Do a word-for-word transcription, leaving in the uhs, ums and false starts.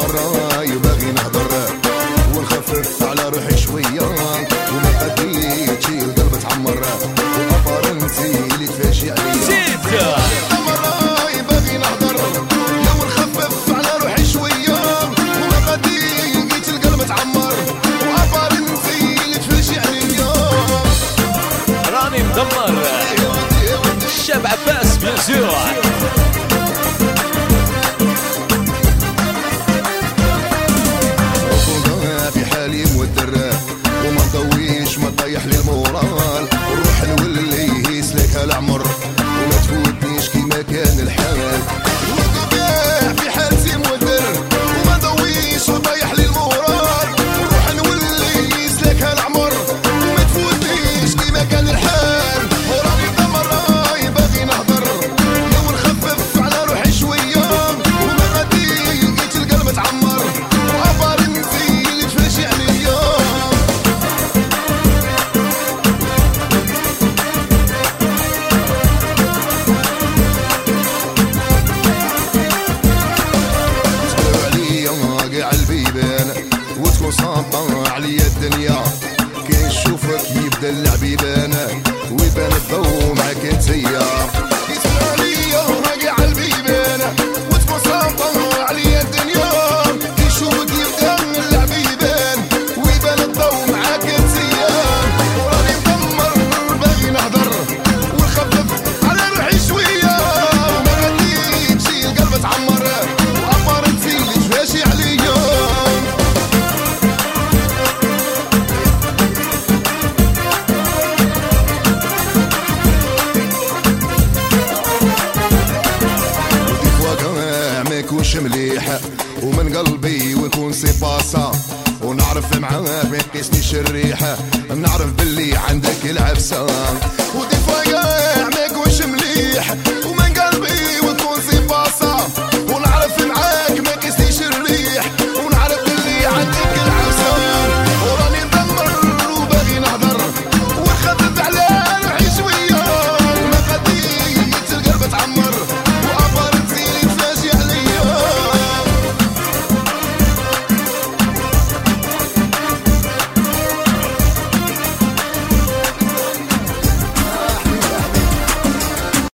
مرة يبغي نهضر ونخفف على روحي شوية وما قديتش القلب تعمر وأفرنتي اللي تفاشي عليا مرة يبغي نهضر ونخفف على روحي شوية وما قديتش القلب تعمر وأفرنتي اللي تفاشي عليا راني مدمر الشاب عباس بيان سور وما نضويش ما طيح لي المورال الروح نولي يسلك العمر وما تفوتنيش كيما كان الحال وقبيح في حالتي مودر وما نضويش وطيح لي المورال الروح نولي يسلك العمر وما تفوتنيش كيما كان الحال وراني مدمر راي باغي نهضر لو نخفف على روحي شويه وما غادي لقيت القلب تعمر وعبر نسي اللي تفاشي عليا وتكون صامتة عليا الدنيا كي نشوفك يبدا اللعب يبان ويبان الضو معاك انتيا يسمع عليا راقع البيبان وتكون صامتة عليا الدنيا كي نشوفك يبدا اللعب يبان ويبان الضو معاك انتيا وراني مدمر باغي نهضر ونخفف على روحي شوية وما غاديش القلب تعمر وعبر انتي اللي تفاشي عليا يكونش مليح ومن قلبي ويكون سي باسا ونعرف معاك ما يقيسنيش الريحه نعرف باللي عندك العفسه ودي فايا